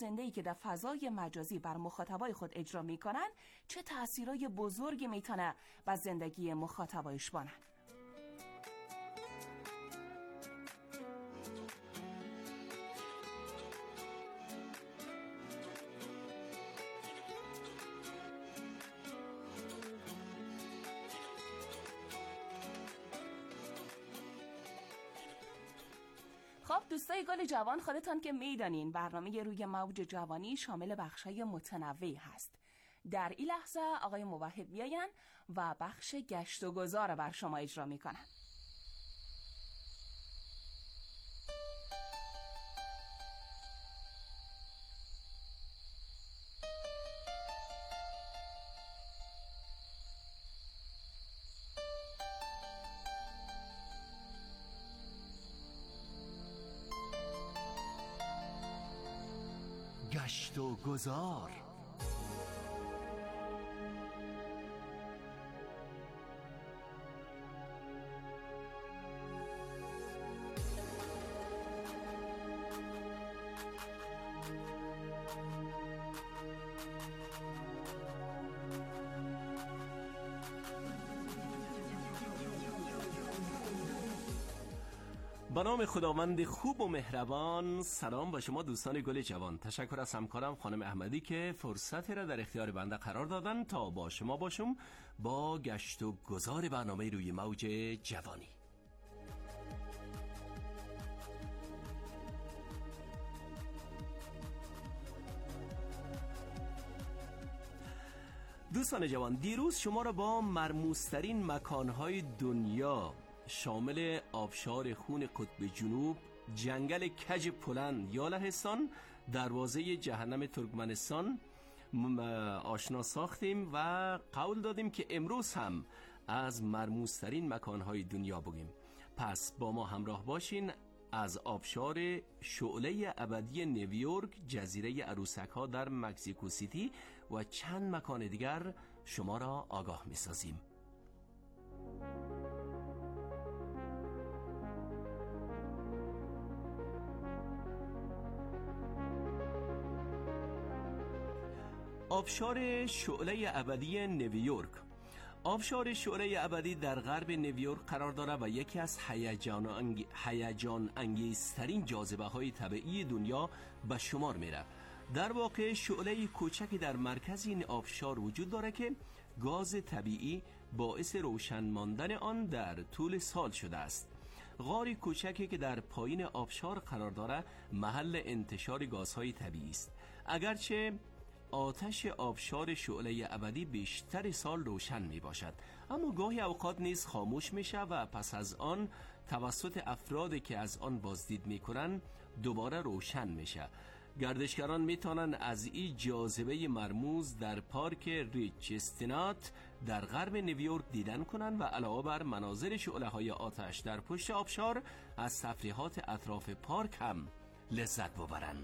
زنده‌ای که در فضای مجازی بر مخاطبای خود اجرا میکنن چه تأثیرای بزرگی میتونه بر زندگی مخاطبایش بانن. خب دوستای گل جوان، خودتان که میدانین برنامه روی موج جوانی شامل بخشای متنوعی هست. در این لحظه آقای موحد میاین و بخش گشت و گذار بر شما اجرا میکنن. گشت و گذار. به نام خداوند خوب و مهربان. سلام با شما دوستان گل جوان. تشکر از همکارم خانم احمدی که فرصتی را در اختیار بنده قرار دادن تا با شما باشم با گشت و گذار برنامه روی موج جوانی. دوستان جوان، دیروز شما را با مرموزترین مکانهای دنیا شامل آبشار خون قطب جنوب، جنگل کج پلند یا لهستان، دروازه جهنم ترکمنستان آشنا ساختیم و قول دادیم که امروز هم از مرموزترین مکانهای دنیا بگیم. پس با ما همراه باشین، از آبشار شعله ابدی نیویورک، جزیره عروسک ها در مکزیکو سیتی و چند مکان دیگر شما را آگاه می سازیم. آبشار شعله ابدی نیویورک. آبشار شعله ابدی در غرب نیویورک قرار دارد و یکی از هیجان انگیزترین جاذبه های طبیعی دنیا به شمار میره. در واقع شعله کوچکی در مرکز این آبشار وجود دارد که گاز طبیعی باعث روشن ماندن آن در طول سال شده است. غاری کوچکی که در پایین آبشار قرار دارد محل انتشار گازهای طبیعی است. اگرچه آتش آبشار شعله ابدی بیشتر سال روشن می باشد، اما گاهی اوقات نیز خاموش می شود و پس از آن توسط افرادی که از آن بازدید می کنند دوباره روشن می شود. گردشگران می توانند از این جاذبه مرموز در پارک ریچستنات در غرب نیویورک دیدن کنند و علاوه بر مناظر شعله های آتش در پشت آبشار از تفریحات اطراف پارک هم لذت ببرند.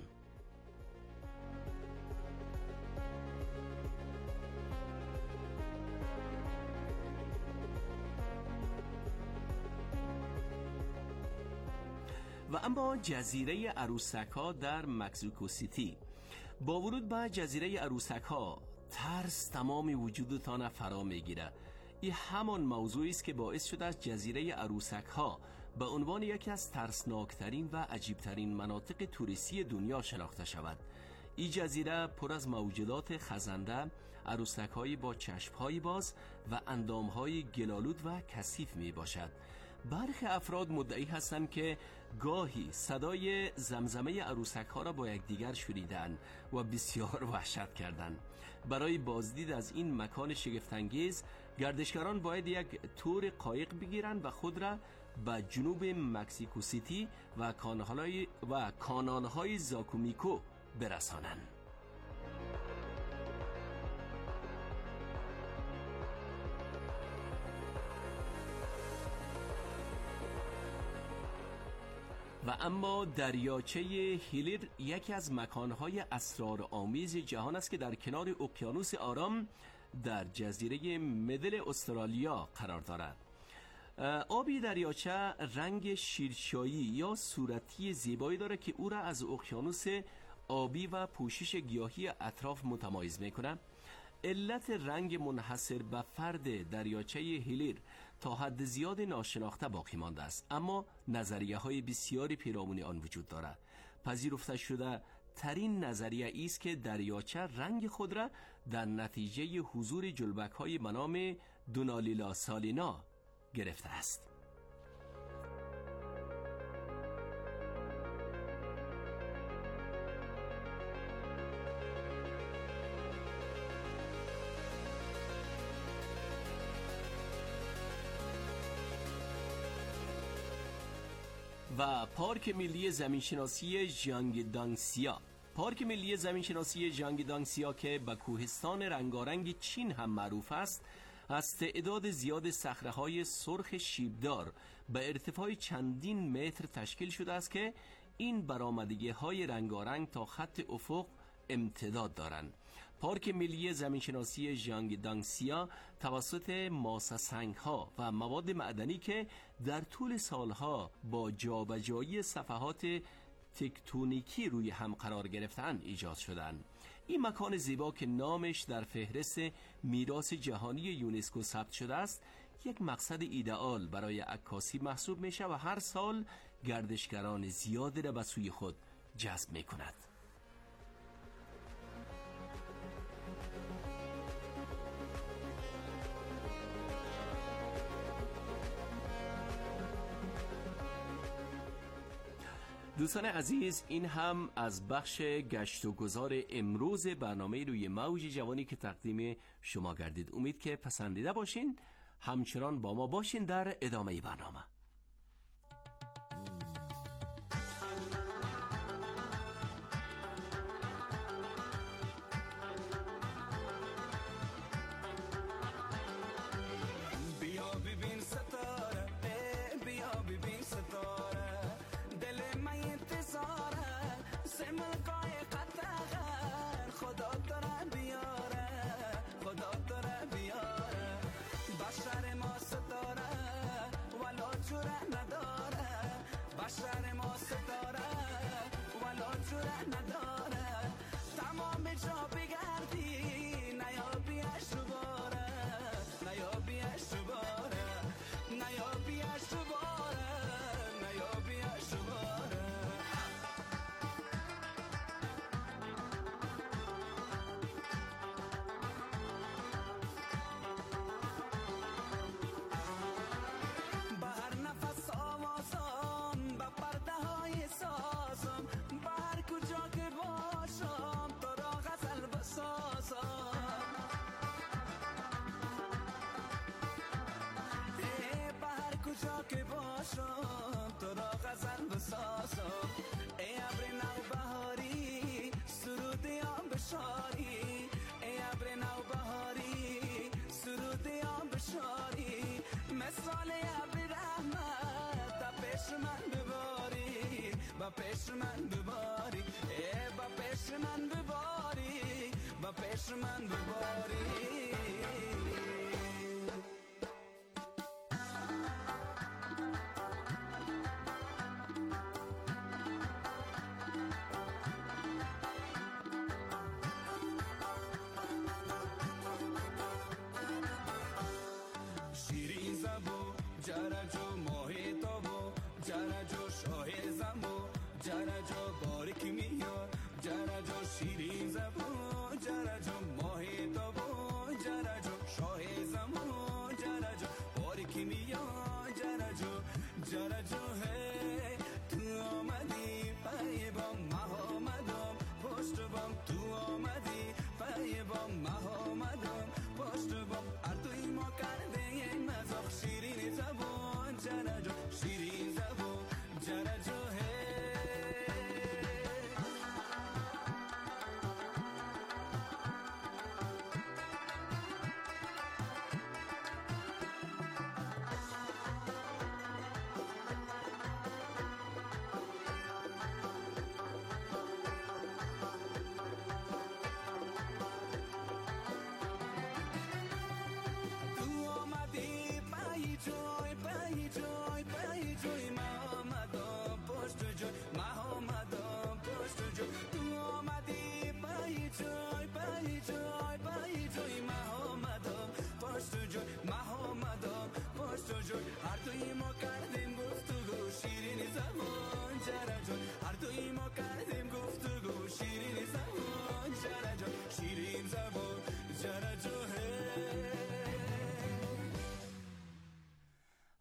و اما جزیره عروسک ها در مکزیکو سیتی. با ورود به جزیره عروسک ها ترس تمام وجودتان فرا میگیره. این همان موضوعی است که باعث شده از جزیره عروسک ها به عنوان یکی از ترسناکترین و عجیبترین مناطق توریستی دنیا شناخته شود. این جزیره پر از موجودات خزنده، عروسک‌هایی با چشم‌های باز و اندام‌های گلالود و کثیف می باشد. برخی افراد مدعی هستند که گاهی صدای زمزمه عروسک‌ها را با یکدیگر شنیدند و بسیار وحشت کردند. برای بازدید از این مکان شگفت‌انگیز، گردشگران باید یک تور قایق بگیرند و خود را به جنوب مکزیکو سیتی و کانال‌های زاکومیکو برسانند. و اما دریاچه هیلیر یکی از مکانهای اسرارآمیز جهان است که در کنار اقیانوس آرام در جزیره مدل استرالیا قرار دارد. آبی دریاچه رنگ شیرچایی یا صورتی زیبایی دارد که او را از اقیانوس آبی و پوشش گیاهی اطراف متمایز می‌کند. علت رنگ منحصر به فرد دریاچه هیلیر تا حد زیاد ناشناخته باقی مانده است، اما نظریه‌های بسیاری پیرامون آن وجود دارد. پذیرفته شده ترین نظریه است که دریاچه رنگ خود را در نتیجه حضور جلبک‌های به نام دونالیلا سالینا گرفته است. و پارک ملی زمینشناسی ژانگدانگسیا. پارک ملی زمینشناسی ژانگدانگسیا که به کوهستان رنگارنگ چین هم معروف است، از تعداد زیاد صخره‌های سرخ شیبدار به ارتفاع چندین متر تشکیل شده است که این برآمدگی‌های رنگارنگ تا خط افق امتداد دارند. پارک ملی زمینشناسی ژانگدانگسیا توسط ماسه سنگ‌ها و مواد معدنی که در طول سالها با جابجایی صفحات تکتونیکی روی هم قرار گرفتند ایجاد شدند. این مکان زیبا که نامش در فهرست میراث جهانی یونسکو ثبت شده است، یک مقصد ایدئال برای عکاسی محسوب میشه و هر سال گردشگران زیادی را به سوی خود جذب میکند. دوستان عزیز، این هم از بخش گشت و گذار امروز برنامه روی موج جوانی که تقدیم شما گردید. امید که پسندیده باشین. همچنان با ما باشین در ادامه برنامه. بهر کجا که باشم تو را غزل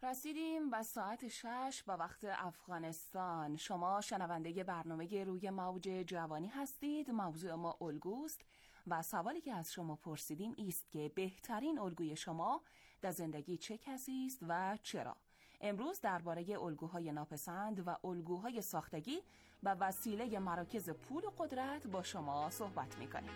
رسیدیم به ساعت 6 به وقت افغانستان. شما شنونده برنامه روی موج جوانی هستید. موضوع ما الگوست و سوالی که از شما پرسیدیم است که بهترین الگوی شما در زندگی چه کسی است و چرا؟ امروز درباره الگوهای ناپسند و الگوهای ساختگی به وسیله مراکز پول و قدرت با شما صحبت می‌کنیم.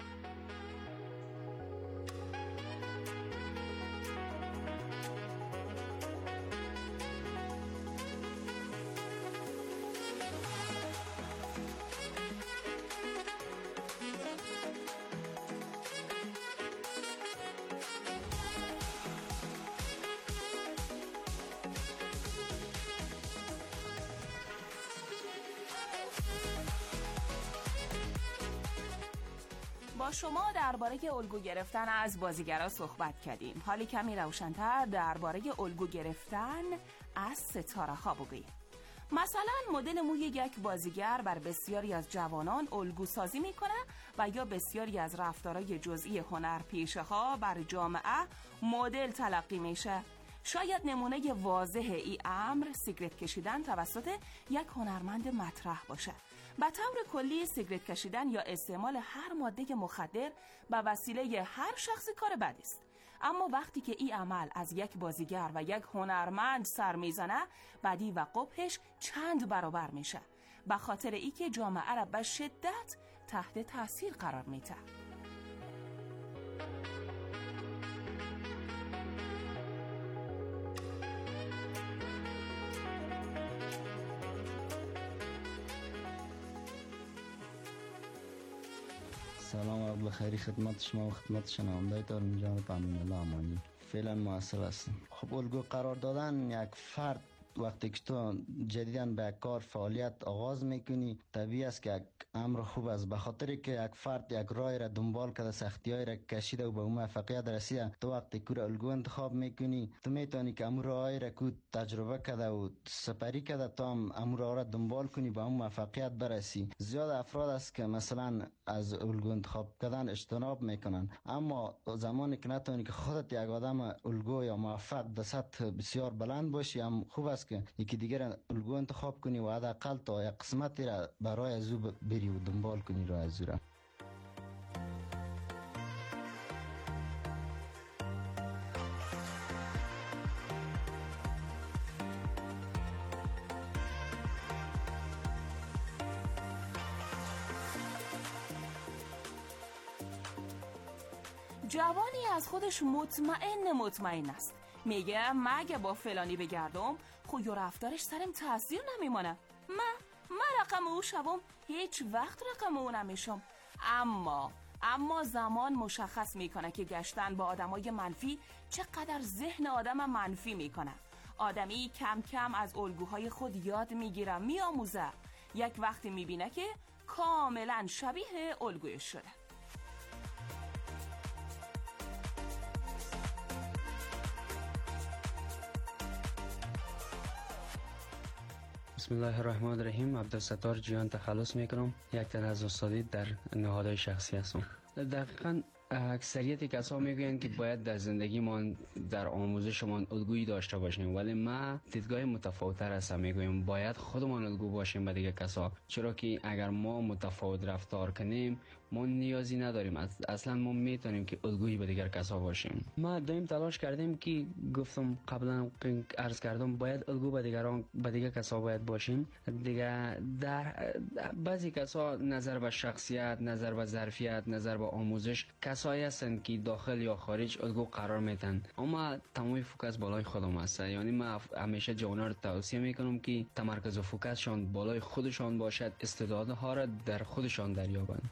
با شما درباره الگو گرفتن از بازیگرا صحبت کردیم. حالی کمی روشن‌تر درباره الگو گرفتن از ستاره‌ها بگوییم. مثلا مدل موی یک بازیگر بر بسیاری از جوانان الگو سازی میکنه و یا بسیاری از رفتارهای جزئی هنرپیشه‌ها بر جامعه مدل تلقی میشه. شاید نمونه واضح ای امر سیگرت کشیدن توسط یک هنرمند مطرح باشه. به طور کلی سیگرت کشیدن یا استعمال هر ماده مخدر به وسیله هر شخصی کار بدی است. اما وقتی که این عمل از یک بازیگر و یک هنرمند سر میزنه، بدی و قبحش چند برابر میشه، به خاطر ای که جامعه را به شدت تحت تاثیر قرار میده. سلام و بخیری خدمت شما و خدمت شنونده‌های تلویزیون جان پامین الله امانی. فعلا موثر هستم. خب الگو قرار دادن یک فرد وقتی که تو جدیداً به یک کار فعالیت آغاز میکنی، طبیعی است که یک امر خوب است، به خاطر که یک فرد یک راه را دنبال کرده، سختی‌های را کشیده و به اون موفقیت رسیده. تو وقتی که الگو انتخاب میکنی، تو میتونی که امر راهی را که تجربه کرده و سپری کرده تا هم امر را دنبال کنی به اون موفقیت برسی. زیاد افراد است که مثلا از الگو انتخاب کردن اجتناب میکنن، اما زمانی که نتونی که خودت یک آدم الگو یا موفق در سطح بسیار بلند باشی، هم خوب است که یکی دیگر الگو انتخاب کنی و حداقل تا یک قسمتی را برای از او بری و دنبال کنی راه از او را. جوانی از خودش مطمئن است. میگه مگه با فلانی بگردم خود و رفتارش سرم تاثیر نمیمانه. من رقم او شوم هیچ وقت رقم او نمیشم. اما زمان مشخص میکنه که گشتن با آدمای منفی چقدر ذهن آدم منفی میکنه. آدمی کم کم از الگوهای خود یاد میگیره، میآموزه. یک وقتی میبینه که کاملا شبیه الگویش شده. بسم الله الرحمن الرحیم. عبدالستار جیان تخلص میکنم. یک تن از استادی در نهادهای شخصی هستم. دقیقاً اکثریت کسا میگویند که باید در زندگیمان در آموزشمان الگویی داشته باشیم، ولی من دیدگاه متفاوت‌تر هستم. میگویم باید خودمان الگو باشیم به دیگه کسا، چرا که اگر ما متفاوت رفتار کنیم ما نیازی نداریم، اصلا ما میتونیم که الگویی به دیگر کسا باشیم. ما دائم تلاش کردیم که گفتم قبلا عرض کردم باید الگو به دیگر کسا باید باشیم. دیگه در بعضی کسا نظر به شخصیت، نظر به ظرفیت، نظر به آموزش کسایی هستند که داخل یا خارج الگو قرار میدن، اما تمام فوکس بالای خودم است. یعنی من همیشه جوانا رو توصیه میکنم که تمرکز و فوکسشان بالای خودشان باشد، استعدادها را در خودشان دریابند.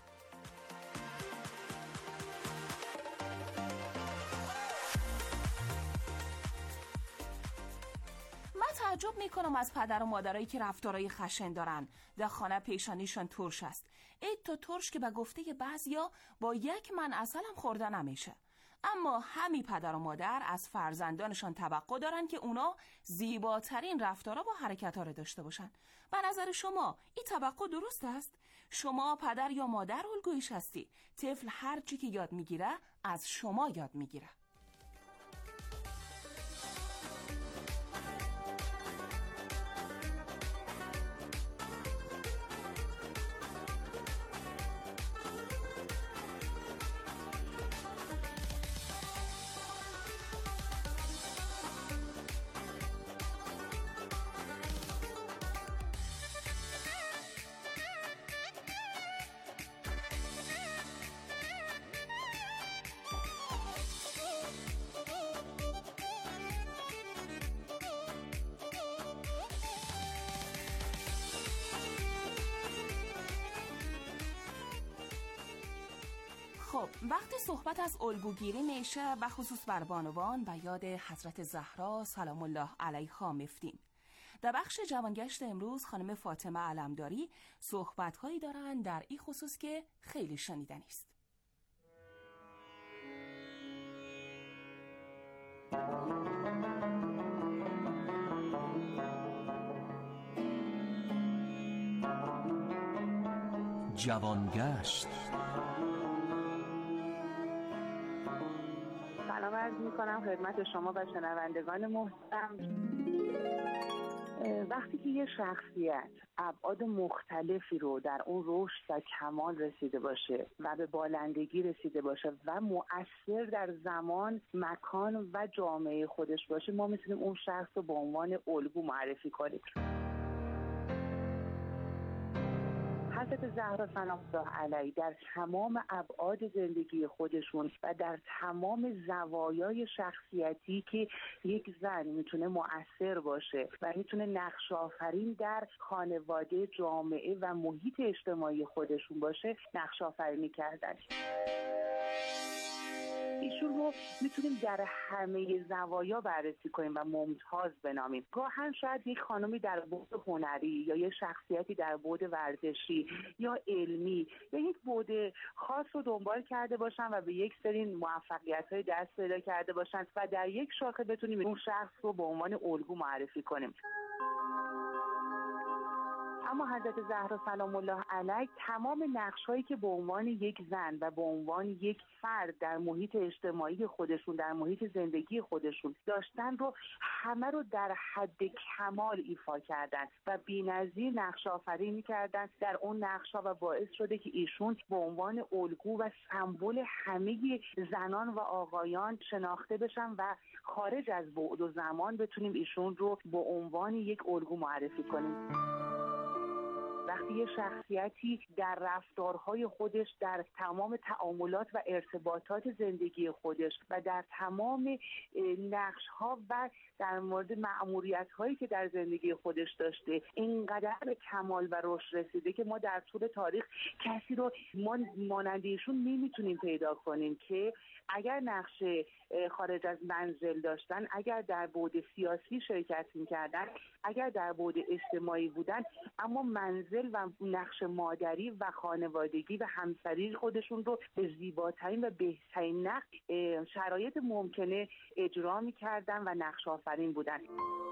تعجب میکنم از پدر و مادرایی که رفتارهای خشن دارن. در خانه پیشانیشان ترش است. تو ترش که به گفته بعضیا با یک من عسل هم خورده نمیشه. اما همین پدر و مادر از فرزندانشان توقع دارن که اونا زیباترین رفتارها و حرکت‌ها رو داشته باشن. به نظر شما این توقع درست است؟ شما پدر یا مادر الگویش هستی. طفل هر چی که یاد میگیره از شما یاد میگیره. خب وقتی صحبت از الگوگیری میشه و خصوص بر بانوان و یاد حضرت زهرا سلام الله علیها میفتیم. در بخش جوانگشت امروز خانم فاطمه علمداری صحبت‌هایی دارن در این خصوص که خیلی شنیدنی است. جوانگشت. سلام عرض می‌کنم خدمت شما و شنوندگان محترم. وقتی که یه شخصیت ابعاد مختلفی رو در اون رشد و کمال رسیده باشه و به بالندگی رسیده باشه و مؤثر در زمان، مکان و جامعه خودش باشه، ما میتونیم اون شخص رو به عنوان الگو معرفی کنیم. حضرت زهرا سلام الله علیها در تمام ابعاد زندگی خودشون و در تمام زوایای شخصیتی که یک زن میتونه مؤثر باشه و میتونه نقش آفرین در خانواده، جامعه و محیط اجتماعی خودشون باشه، نقش آفرینی کردن. ایشون رو میتونیم در همه زوایا بررسی کنیم و ممتاز بنامیم. گاهن شاید یک خانمی در بعد هنری یا یک شخصیتی در بعد ورزشی یا علمی یا یک بعد خاص رو دنبال کرده باشن و به یک سری موفقیت‌های دست پیدا کرده باشن و در یک شاخه بتونیم اون شخص رو به عنوان الگو معرفی کنیم. اما حضرت زهرا سلام الله علیها تمام نقش‌هایی که به عنوان یک زن و به عنوان یک فرد در محیط اجتماعی خودشون، در محیط زندگی خودشون داشتن رو همه رو در حد کمال ایفا کردن و بی‌نظیر نقش آفرینی کردن در اون نقش‌ها و باعث شده که ایشون به عنوان الگو و سمبل همه زنان و آقایان شناخته بشن و خارج از بعد و زمان بتونیم ایشون رو به عنوان یک الگو معرفی کنیم. وقتی یه شخصیتی در رفتارهای خودش، در تمام تعاملات و ارتباطات زندگی خودش و در تمام نقش‌ها و در مورد مأموریت‌هایی که در زندگی خودش داشته اینقدر به کمال و رشد رسیده که ما در طول تاریخ کسی رو مانند ایشون نمیتونیم پیدا کنیم که اگر نقش خارج از منزل داشتن، اگر در بعد سیاسی شرکت می‌کردن، اگر در بعد اجتماعی بودن، اما منزل و نقش مادری و خانوادگی و همسری خودشون رو به زیباترین و بهترین نقش شرایط ممکنه اجرا می‌کردن و نقش آفرین بودن.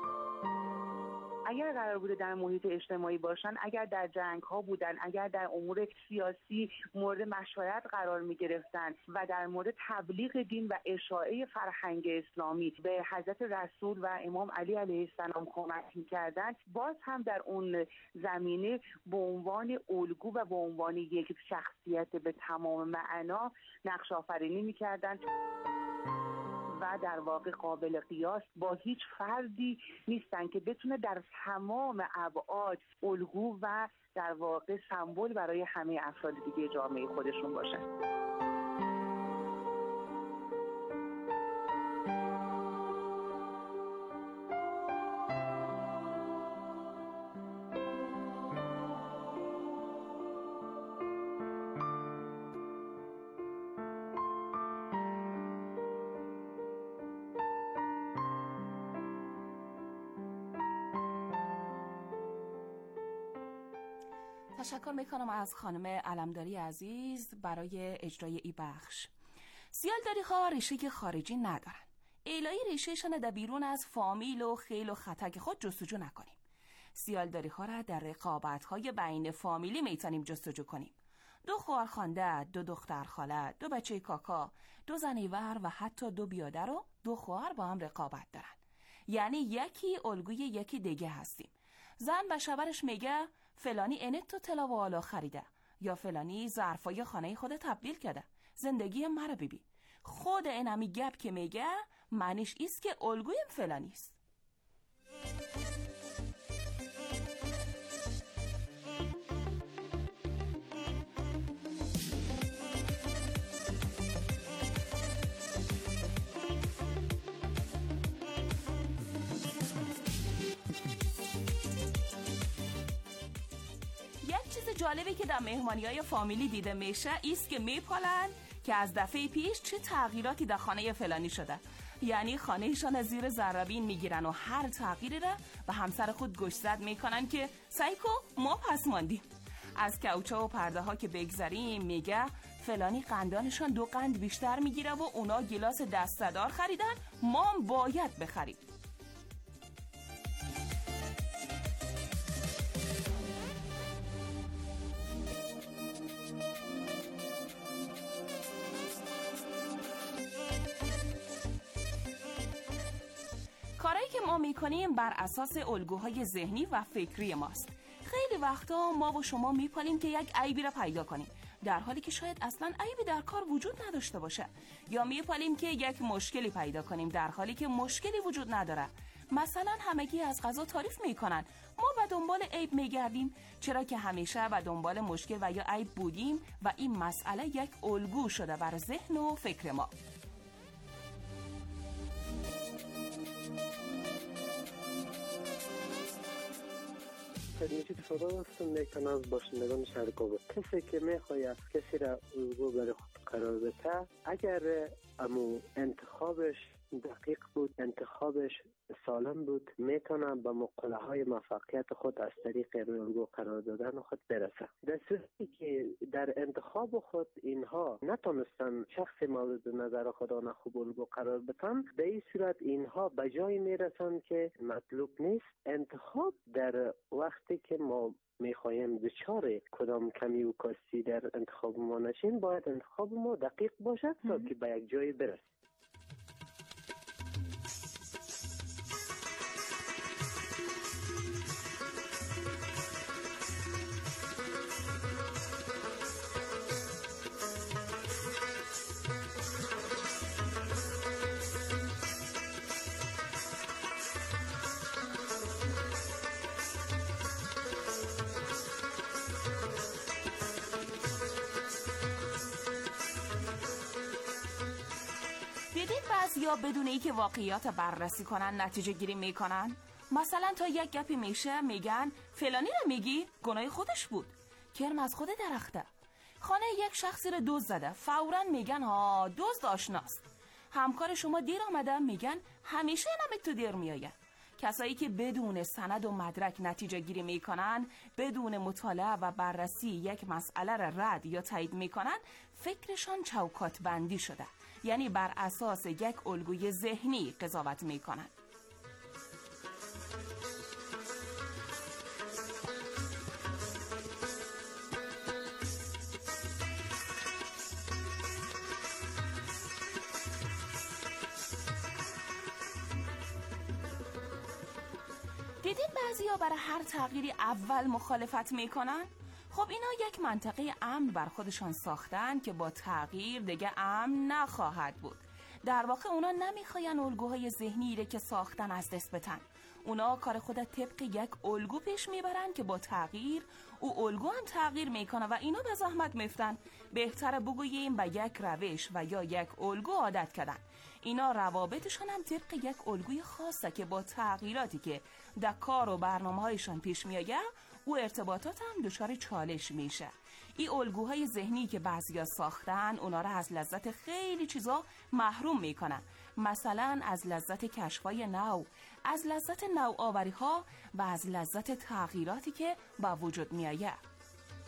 اگر قرار بوده در محیط اجتماعی باشن، اگر در جنگ ها بودن، اگر در امور سیاسی مورد مشورت قرار می گرفتن و در مورد تبلیغ دین و اشاعه فرهنگ اسلامی به حضرت رسول و امام علی علیه السلام کمک می کردن، باز هم در اون زمینه به عنوان الگو و به عنوان یک شخصیت به تمام معنا نقش آفرینی می کردن و در واقع قابل قیاس با هیچ فردی نیستن که بتونه در تمام ابعاد الگو و در واقع سمبل برای همه افراد دیگه جامعه خودشون باشه. تشکر میکنم از خانم علمداری عزیز برای اجرای ای بخش. سیالداری ها ریشه خارجی ندارن. ایلای ریشهشان در بیرون از فامیل و خیل و خطک خود جستجو نکنیم. سیالداری ها را در رقابت های بین فامیلی میتونیم جستجو کنیم. 2 خواهر خانده، 2 دختر خاله، 2 بچه کاکا، 2 زنیور و حتی 2 بیادر و 2 خواهر با هم رقابت دارن. یعنی یکی الگوی یکی دیگه هستیم. زن به شوهرش میگه فلانی اینت تو طلا و آلا خریده، یا فلانی ظرفای خانه خود تبدیل کرده، زندگی مرا ببین. خود این همی گپ که میگه معنیش ایست که الگویم فلانی است. جالبی که در مهمانی‌های فامیلی دیده میشه ایست که میپالن که از دفعه پیش چه تغییراتی در خانه فلانی شده. یعنی خانهشان از زیر ذره‌بین میگیرن و هر تغییری را به همسر خود گوشزد میکنن که سایکو ما پس ماندیم. از کوچه و پرده ها که بگذریم میگه فلانی قندانشان 2 قند بیشتر میگیره و اونا گلاس دسته‌دار خریدن، ما هم باید بخریم. کارهایی که ما میکنیم بر اساس الگوهای ذهنی و فکری ماست. خیلی وقتا ما و شما میپالیم که یک عیبی را پیدا کنیم، در حالی که شاید اصلا عیبی در کار وجود نداشته باشه. یا میپالیم که یک مشکلی پیدا کنیم در حالی که مشکلی وجود نداره. مثلا همگی از غذا تعریف میکنن، ما به دنبال عیب میگردیم، چرا که همیشه به دنبال مشکل و یا عیب بودیم و این مسئله یک الگو شده بر ذهن و فکر ما. مجید فرا هستم، میکنم از باشندگان شرکابه. کسی که میخواید کسی را الگو برای خود قرار بده، اگر امو انتخابش دقیق بود، انتخابش سالم بود، میتونه به مقوله های موفقیت خود از طریق الگو قرار دادن خود برسه. در صورتی که در انتخاب خود اینها نتونستن شخص مورد نظر خود خوب الگو قرار بدن، به این صورت اینها به جای میرسن که مطلوب نیست. انتخاب در وقتی که ما میخوایم دچار کدام کمی و کاستی در انتخاب ما نشیم، باید انتخاب ما دقیق باشه تا که به یک جای برسیم. دیدید بعضیا بدون اینکه واقعیات بررسی کنن نتیجه گیری میکنن؟ مثلا تا یک گپی میشه میگن فلانی رو میگی؟ گناه خودش بود، کرم از خود درخته. خانه یک شخصی رو دزد زده، فوراً میگن ها دزد آشناست. همکار شما دیر آمده، میگن همیشه نمک تو دیر میآید. کسایی که بدون سند و مدرک نتیجه گیری میکنن، بدون مطالعه و بررسی یک مسئله را رد یا تایید میکنن، فکرشان چوکات بندی شده، یعنی بر اساس یک الگوی ذهنی قضاوت میکنن. دیدین بعضیا برای هر تغییری اول مخالفت میکنن؟ خب اینا یک منطقه امن بر خودشان ساختن که با تغییر دیگه امن نخواهد بود. در واقع اونا نمیخواین الگوهای ذهنی رو که ساختن از دست بدن. اونا کار خود طبق یک الگو پیش میبرن که با تغییر او الگو هم تغییر میکنه و اینا به زحمت میفتن. بهتره بگوییم به یک روش و یا یک الگو عادت کردن. اینا روابطشان هم طبق یک الگوی خاصه که با تغییراتی که در کار و برنامه‌هایشان پیش میآید او ارتباطات هم دچار چالش میشه. این الگوهای ذهنی که بعضیا ساختن اونا را از لذت خیلی چیزا محروم میکنن، مثلا از لذت کشفای نو، از لذت نوآوری ها و از لذت تغییراتی که با وجود میآید.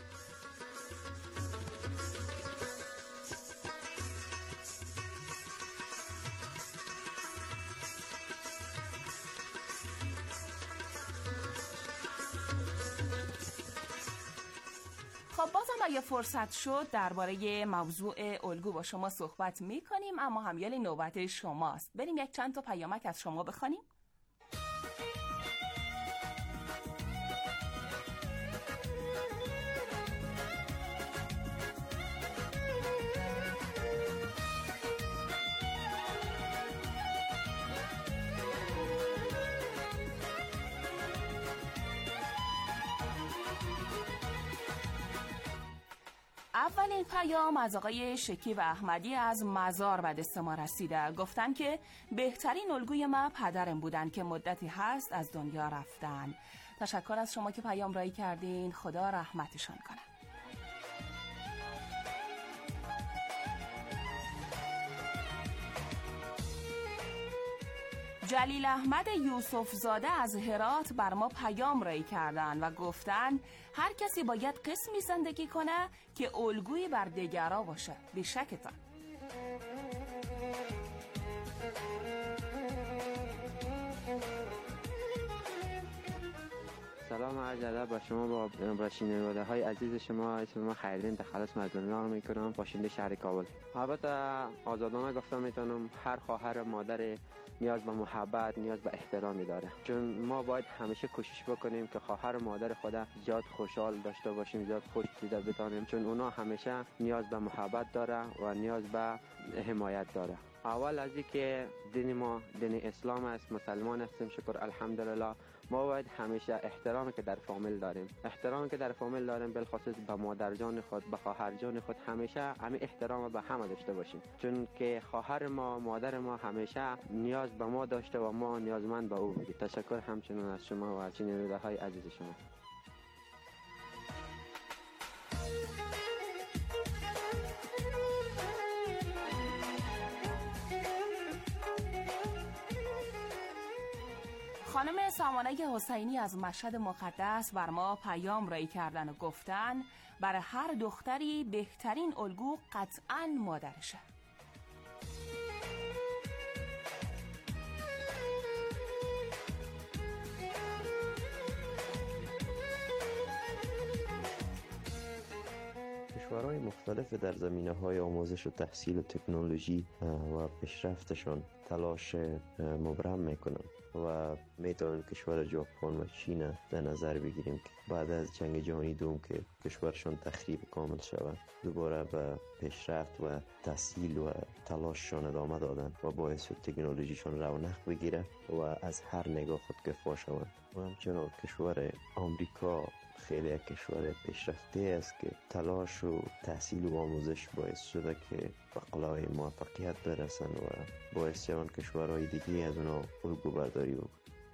خب بازم اگه فرصت شد درباره موضوع الگو با شما صحبت میکنیم، اما همیال نوبت شماست. بریم یک چند تا پیامک از شما بخوانیم. اولین پیام از آقای شکیب احمدی از مزار به دست ما رسیده. گفتن که بهترین الگوی ما پدرم بودن که مدتی هست از دنیا رفتن. تشکر از شما که پیام رایی کردین. خدا رحمتشان کنه. جلیل احمد یوسف زاده از هرات بر ما پیام رایی کردن و گفتن هر کسی باید قسمی زندگی کنه که الگویی بر دیگران باشه. بی شکتان. سلام عرض ادب با شما، با شنونده های عزیز شما. اسم من خیرالدین تخلص مدنی میکنم، باشنده شهر کابل. البته آزادانه گفتم میتونم هر خواهر مادر نیاز به محبت، نیاز به احترامی داره، چون ما باید همیشه کوشش بکنیم که خواهر مادر خدا زیاد خوشحال داشته باشیم، زیاد خوش دیده بتانیم، چون اونا همیشه نیاز به محبت داره و نیاز به حمایت داره. اول از اینکه دین ما دین اسلام است، مسلمان هستیم، شکر الحمدلله. ما باید همیشه احترامی که در فامیل داریم، بالخصوص به مادر جان خود، به خواهر جان خود، همیشه همین احترام به همه داشته باشیم، چون که خواهر ما، مادر ما همیشه نیاز به ما داشته و ما نیازمند به او بودیم. تشکر همچنین از شما و از شنونده های عزیز شما. خانم سامانه حسینی از مشهد مقدس بر ما پیام رایی کردن و گفتن برای هر دختری بهترین الگو قطعاً مادرشه. کشورهای مختلف در زمینه‌های آموزش و تحصیل و تکنولوژی و پیشرفتشان تلاش مبرم میکنند و میتونیم کشور ژاپن و چین در نظر بگیریم که بعد از جنگ جهانی دوم که کشورشان تخریب کامل شود، دوباره به پیشرفت و تحصیل و تلاششان ادامه دادن و باعث شد تکنولوژیشان رونق بگیره و از هر نگاه خودکفا شوند. و همچنان کشور آمریکا خیلی یک کشور پیشرفته است که تلاش و تحصیل و آموزش باعث شده که به قله‌های موفقیت برسن و باعث شوند کشورهای دیگه از اونا الگو برداری بکنن.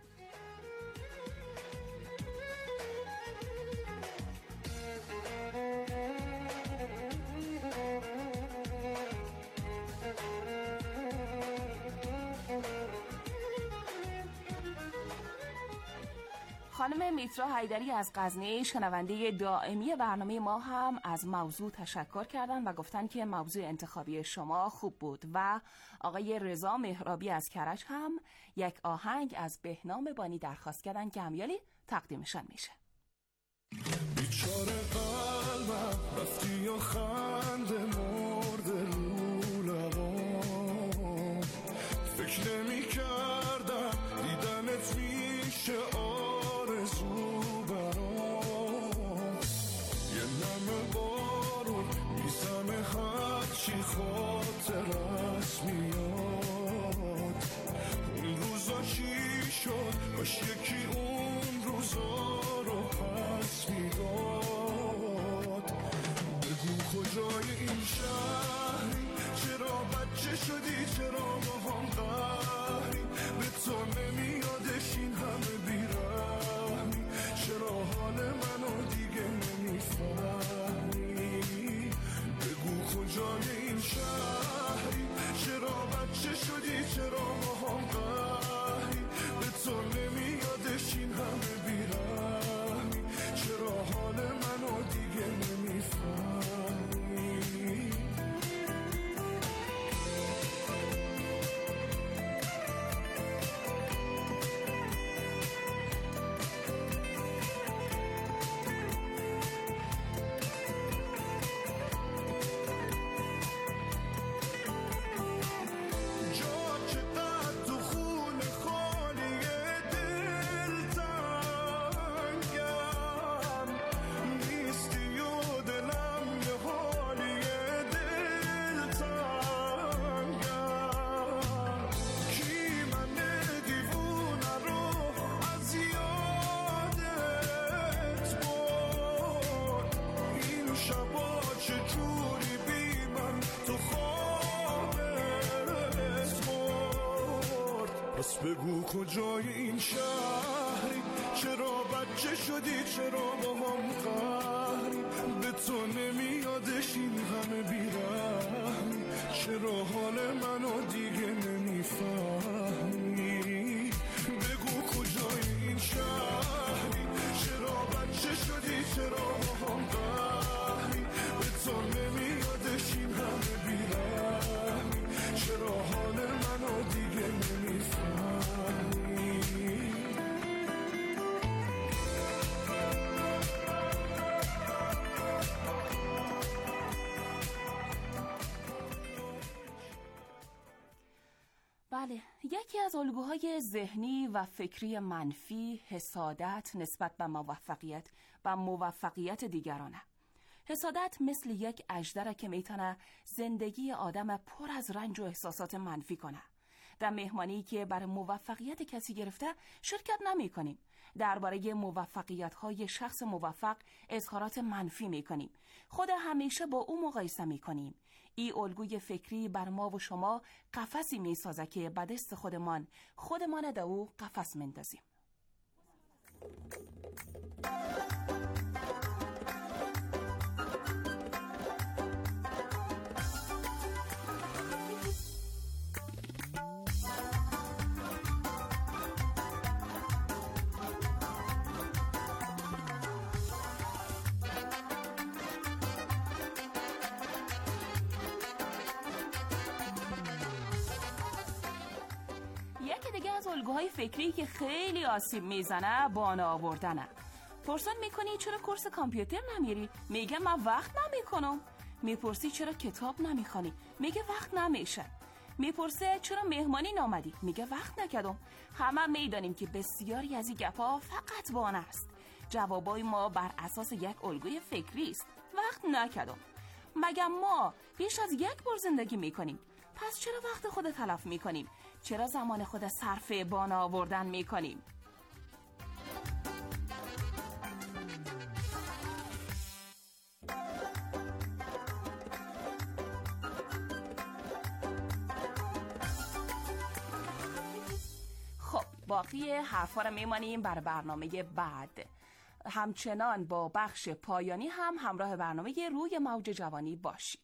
خانم میترا حیدری از غزنی، شنونده دائمی برنامه ما، هم از موضوع تشکر کردن و گفتن که موضوع انتخابی شما خوب بود. و آقای رضا مهرابی از کرج هم یک آهنگ از بهنام بانی درخواست کردن که همیالی تقدیمشان میشه. بیچاره قلبم رفتی و خنده مرده رو لبام، فکر نمی کردم دیدنت میشه آرزو برام، یه نم بارون میزنه هرچی خاطرت میاد، اون روزا چی شد؟ باش یکی اون روزا رو پس میداد. بگو کجای این شهری، چرا بچه شدی، چرا با هم قهری، به تو نمیادش این همه بیرحمی، چرا حال منو دیگه نمیفهمی. بگو کجای این شهری، چرا بچه شدی، چرا با هم قهری، به تو نمیادش این همه بیرحمی، چرا حال منو دیگه نمیفهمی. بگو کجای این شهر، شهری، چرا بچه شدی چرا با هم قهری، به تو نمیادش این همه بیرحمی، چرا حال منو دیگه نمیفهمی، بگو کجای این شهری، چرا بچه شدی چرا با هم قهری، به تو نمیادش این همه بیرحمی، چرا حال منو دیگه نمیفهمی. بله، یکی از الگوهای ذهنی و فکری منفی حسادت نسبت به موفقیت و موفقیت دیگرانه. حسادت مثل یک اژدره که میتونه زندگی آدم پر از رنج و احساسات منفی کنه. در مهمانی که برای موفقیت کسی گرفته شرکت نمی کنیم. درباره موفقیت‌های شخص موفق اظهارات منفی می‌کنیم. خود همیشه با او مقایسه می‌کنیم. این الگوی فکری بر ما و شما قفسی می‌سازه که به دست خودمان در او قفس می‌اندازیم. یکی دیگه از الگوهای فکری که خیلی آسیب میزنه بانا آوردنه. پرسان میکنی چرا کورس کامپیوتر نمیری؟ میگه من وقت نمیکنم. میپرسی چرا کتاب نمیخوانی؟ میگه وقت نمیشه. میپرسه چرا مهمانی نامدی؟ میگه وقت نکردم. همه میدانیم که بسیاری از این گپا فقط بانه است. جوابای ما بر اساس یک الگوی فکری است. وقت نکردم. مگه ما بیش از یک بار زندگی میکنیم؟ پس چرا وقت خود تلف میکنیم؟ چرا زمان خود صرف بانا آوردن میکنیم؟ خب باقی حرفا رو میمانیم بر برنامه بعد. همچنان با بخش پایانی هم همراه برنامه روی موج جوانی باشید.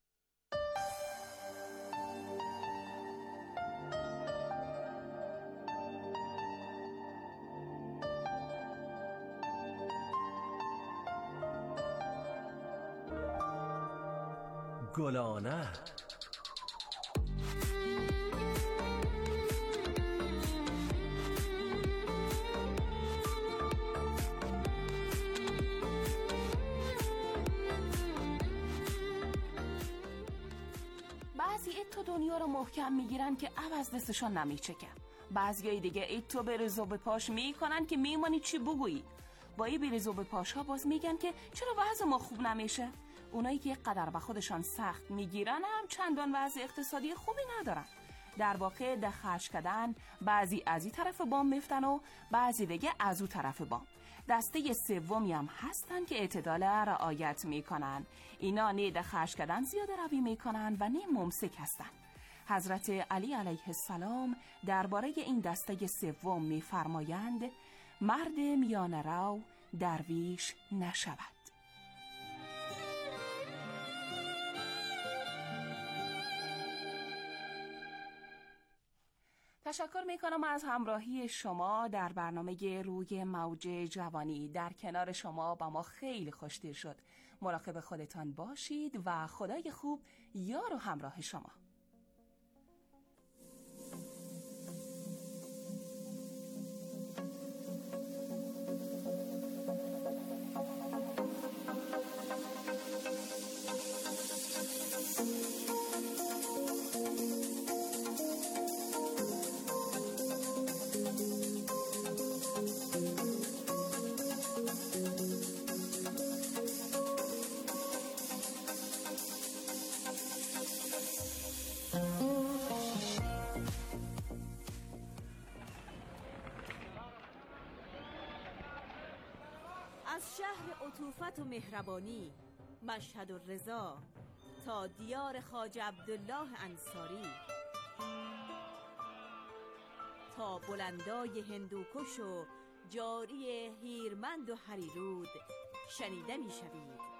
گلانه بعضی ایتو دنیا رو محکم میگیرن که عوض دستشان نمیچکه. بعضی دیگه ایتو بریزو به پاش میکنن که میمانی چی بگویی. با ای بریزو به پاش ها باز میگن که چرا وضع ما خوب نمیشه. اونایی که قدر به خودشان سخت میگیرن هم چندان وضع اقتصادی خوبی ندارن. در واقع در خرج کردن بعضی از این طرف بام میفتن و بعضی دیگه از اون طرف بام. دسته سومی هم هستن که اعتدال رعایت میکنن. اینا نه در خرج کردن زیاده روی میکنن و نه ممسک هستن. حضرت علی علیه السلام درباره این دسته سوم میفرمایند مرد میانه رو درویش نشود. تشکر میکنم از همراهی شما در برنامه روی موج جوانی. در کنار شما با ما خیلی خوشتیر شد. مراقب خودتان باشید و خدای خوب یار و همراه شما. از شهر عطوفت و مهربانی مشهد الرضا تا دیار خواجه عبدالله انصاری، تا بلندای هندوکش و جاری هیرمند و هریرود شنیده می شوید.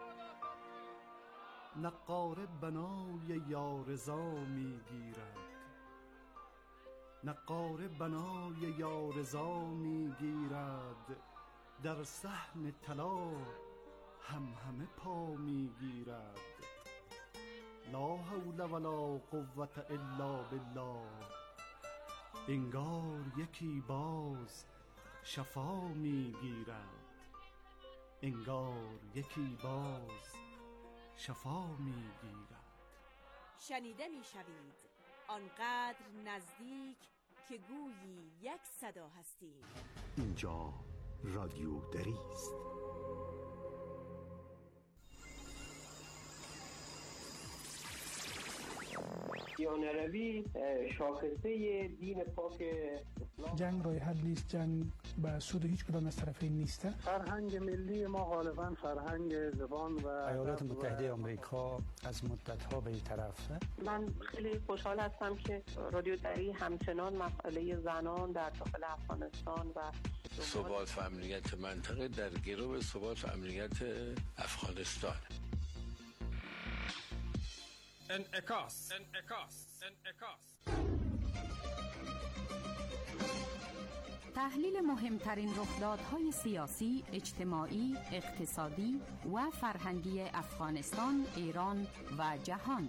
نقاره بنای یارزا می گیرد، نقاره بنای یارزا می گیرد، در صحن طلا همه پا می گیرد. لا حول ولا قوة الا بالله، انگار یکی باز شفا می گیرد، انگار یکی باز شفا می گیرد. شنیده می شوید، آنقدر نزدیک که گویی یک صدا هستید. اینجا رادیو دری است. دیانروی شاخصه دین پاک اسلام. جنگ راه حل نیست، جنگ به سود هیچ کدام از طرفین نیست. فرهنگ ملی ما غالبا فرهنگ زبان و ایالات متحده آمریکا از مدت‌ها به این طرفه. من خیلی خوشحال هستم که رادیو دری همچنان مسئله زنان در داخل افغانستان و ثبات و امنیت منطقه در گرو ثبات و امنیت افغانستان. انعکاس. تحلیل مهمترین رخدادهای سیاسی، اجتماعی، اقتصادی و فرهنگی افغانستان، ایران و جهان.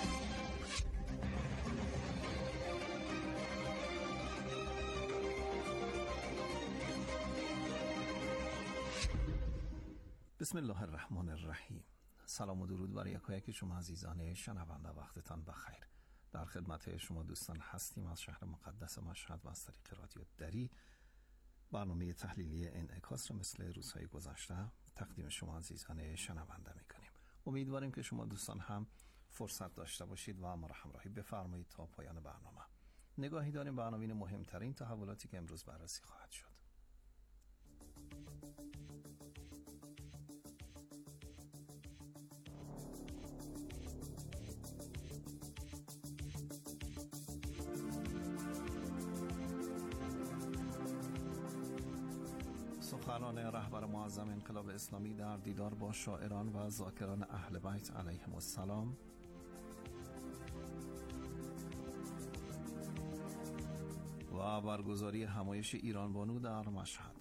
بسم الله الرحمن الرحیم. سلام و درود بر یکایک شما عزیزان شنونده، وقتتان بخیر. در خدمت شما دوستان هستیم از شهر مقدس مشهد و از طریق رادیو دری. برنامه تحلیلی انعکاس را مثل روزهای گذشته تقدیم شما عزیزان شنونده میکنیم. امیدواریم که شما دوستان هم فرصت داشته باشید و ما را همراهی بفرمایید تا پایان برنامه. نگاهی داریم به عناوین مهمترین تحولاتی که امروز بررسی خواهد شد. سخنان رهبر معظم انقلاب اسلامی در دیدار با شاعران و ذاکران اهل بیت علیهم السلام، و برگزاری همایش ایران بانو در مشهد.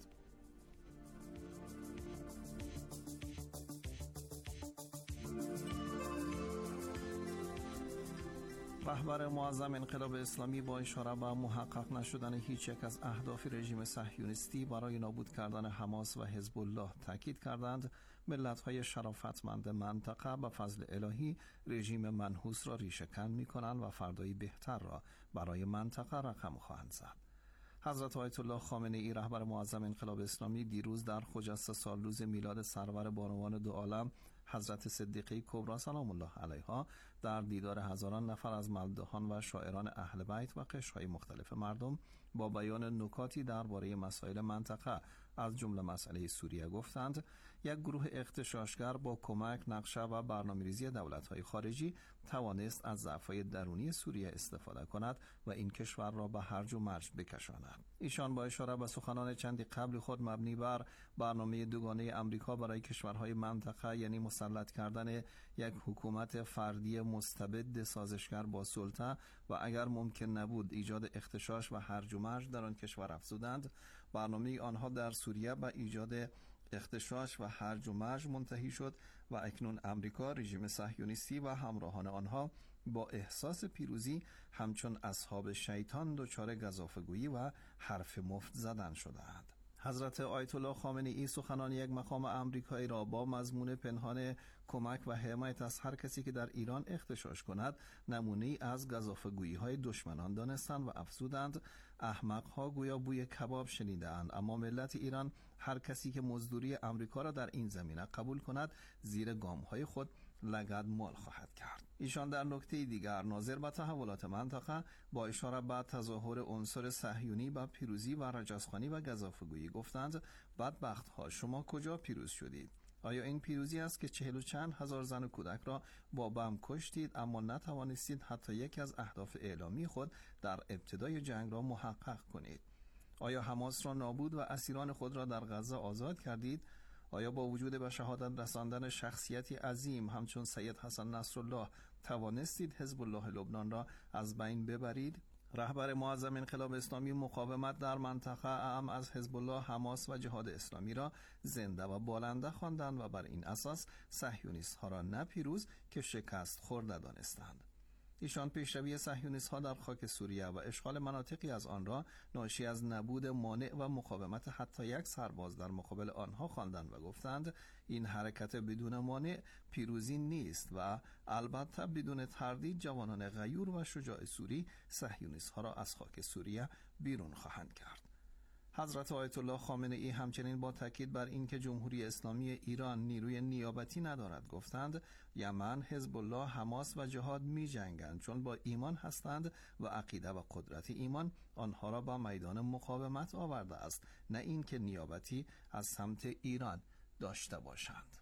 رهبر معظم انقلاب اسلامی با اشاره به محقق نشدن هیچ یک از اهداف رژیم صهیونیستی برای نابود کردن حماس و حزب الله تاکید کردند ملت‌های شرافتمند منطقه به فضل الهی رژیم منحوس را ریشه‌کن می‌کنند و فردایی بهتر را برای منطقه رقم خواهند زد. حضرت آیت الله خامنه‌ای رهبر معظم انقلاب اسلامی دیروز در خجسته سالروز میلاد سرور بانوان دو عالم حضرت صدیقه کبری سلام الله علیها در دیدار هزاران نفر از مداحان و شاعران اهل بیت و قشرهای مختلف مردم با بیان نکاتی درباره مسائل منطقه از جمله مسئله سوریه گفتند یک گروه اغتشاشگر با کمک نقشه و برنامه‌ریزی دولت‌های خارجی توانست از ضعف‌های درونی سوریه استفاده کند و این کشور را به هرج و مرج بکشاند. ایشان با اشاره به سخنان چندی قبل خود مبنی بر برنامه دوگانه آمریکا برای کشورهای منطقه، یعنی مسلط کردن یک حکومت فردی مستبد سازشگر با سلطه و اگر ممکن نبود ایجاد اغتشاش و هرج و مرج در آن کشور افزودند، برنامه آنها در سوریه به ایجاد اغتشاش و هرج و مرج منتهی شد و اکنون امریکا، رژیم صهیونیستی و همراهان آنها با احساس پیروزی همچون اصحاب شیطان دچار گزافه‌گویی و حرف مفت زدن شدند. حضرت آیت الله خامنه‌ای سخنان یک مقام آمریکایی را با مضمون پنهان کمک و حمایت از هر کسی که در ایران اغتشاش کند نمونه‌ای از گزافه‌گویی‌های دشمنان دانستند و افزودند احمق‌ها گویا بوی کباب شنیده‌اند، اما ملت ایران هر کسی که مزدوری آمریکا را در این زمینه قبول کند زیر گام‌های خود لگد مال خواهد کرد. ایشان در نکته دیگر ناظر به تحولات منطقه با اشاره به تظاهر عنصر صهیونی با پیروزی و رجزخوانی و گزافه‌گویی گفتند بدبخت‌ها شما کجا پیروز شدید؟ آیا این پیروزی است که 40 و چند هزار زن و کودک را با بم کشتید اما نتوانستید حتی یکی از اهداف اعلامی خود در ابتدای جنگ را محقق کنید؟ آیا حماس را نابود و اسیران خود را در غزه آزاد کردید؟ آیا با وجود به شهادت رساندن شخصیتی عظیم همچون سید حسن نصرالله توانستید حزب الله لبنان را از بین ببرید؟ رهبر معظم انقلاب اسلامی مقاومت در منطقه اعم از حزب الله، حماس و جهاد اسلامی را زنده و بالنده خواندند و بر این اساس صهیونیست ها را نه پیروز که شکست خورده دانستند. ایشان پیشروی صهیونیست ها در خاک سوریه و اشغال مناطقی از آن را ناشی از نبود مانع و مقاومت حتی یک سرباز در مقابل آنها خواندند و گفتند این حرکت بدون مانع پیروزی نیست و البته بدون تردید جوانان غیور و شجاع سوری صهیونیست ها را از خاک سوریه بیرون خواهند کرد. حضرت آیت الله خامنه ای همچنین با تاکید بر اینکه جمهوری اسلامی ایران نیروی نیابتی ندارد گفتند یمن، حزب الله، حماس و جهاد می جنگند چون با ایمان هستند و عقیده و قدرت ایمان آنها را با میدان مقاومت آورده است، نه اینکه نیابتی از سمت ایران داشته باشند.